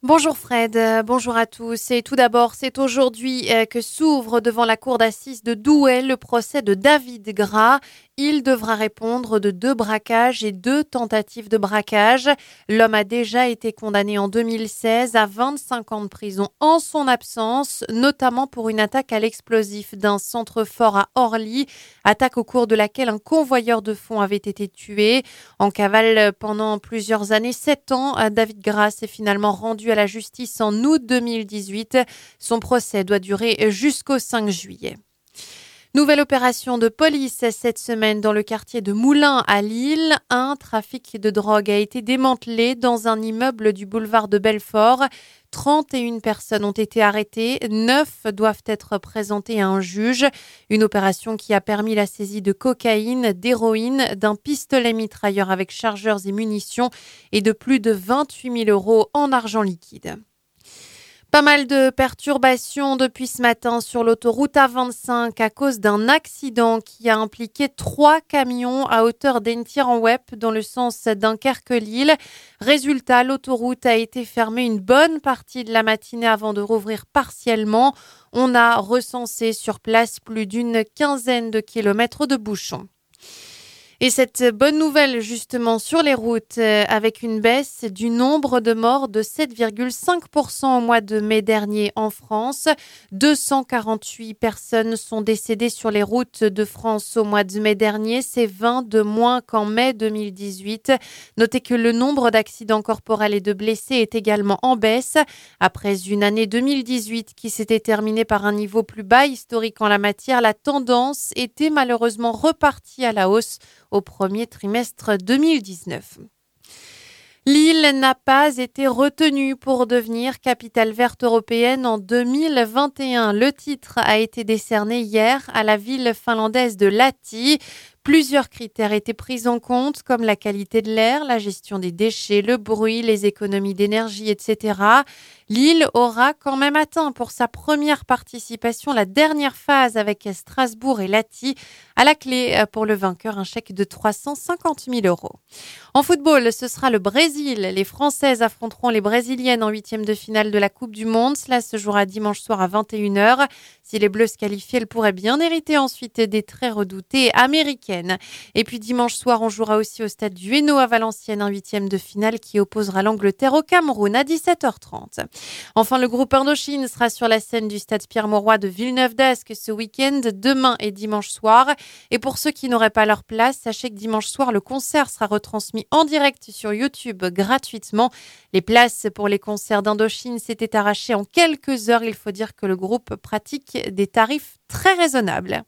Bonjour Fred, bonjour à tous. Et tout d'abord, c'est aujourd'hui que s'ouvre devant la cour d'assises de Douai le procès de David Gras. Il devra répondre de 2 braquages et 2 tentatives de braquage. L'homme a déjà été condamné en 2016 à 25 ans de prison en son absence, notamment pour une attaque à l'explosif d'un centre-fort à Orly, attaque au cours de laquelle un convoyeur de fonds avait été tué. En cavale pendant plusieurs années, 7 ans, David Gras s'est finalement rendu à la justice en août 2018. Son procès doit durer jusqu'au 5 juillet. Nouvelle opération de police cette semaine dans le quartier de Moulins à Lille. Un trafic de drogue a été démantelé dans un immeuble du boulevard de Belfort. 31 personnes ont été arrêtées, 9 doivent être présentées à un juge. Une opération qui a permis la saisie de cocaïne, d'héroïne, d'un pistolet mitrailleur avec chargeurs et munitions et de plus de 28 000 euros en argent liquide. Pas mal de perturbations depuis ce matin sur l'autoroute A25 à cause d'un accident qui a impliqué 3 camions à hauteur d'Entir-en-Wep dans le sens Dunkerque-Lille. Résultat, l'autoroute a été fermée une bonne partie de la matinée avant de rouvrir partiellement. On a recensé sur place plus d'une quinzaine de kilomètres de bouchons. Et cette bonne nouvelle justement sur les routes avec une baisse du nombre de morts de 7,5% au mois de mai dernier en France. 248 personnes sont décédées sur les routes de France au mois de mai dernier. C'est 20 de moins qu'en mai 2018. Notez que le nombre d'accidents corporels et de blessés est également en baisse. Après une année 2018 qui s'était terminée par un niveau plus bas historique en la matière, la tendance était malheureusement repartie à la hausse au premier trimestre 2019. Lille n'a pas été retenue pour devenir capitale verte européenne en 2021. Le titre a été décerné hier à la ville finlandaise de Lahti. Plusieurs critères étaient pris en compte, comme la qualité de l'air, la gestion des déchets, le bruit, les économies d'énergie, etc. Lille aura quand même atteint pour sa première participation la dernière phase avec Strasbourg et Lahti. À la clé, pour le vainqueur, un chèque de 350 000 euros. En football, ce sera le Brésil. Les Françaises affronteront les Brésiliennes en 8e de finale de la Coupe du Monde. Cela se jouera dimanche soir à 21h. Si les Bleus se qualifient, elles pourraient bien hériter ensuite des très redoutées américaines. Et puis dimanche soir, on jouera aussi au stade du Hainaut à Valenciennes, un 8e de finale qui opposera l'Angleterre au Cameroun à 17h30. Enfin, le groupe Indochine sera sur la scène du stade Pierre-Mauroy de Villeneuve-d'Ascq ce week-end, demain et dimanche soir. Et pour ceux qui n'auraient pas leur place, sachez que dimanche soir, le concert sera retransmis en direct sur YouTube gratuitement. Les places pour les concerts d'Indochine s'étaient arrachées en quelques heures. Il faut dire que le groupe pratique des tarifs très raisonnables.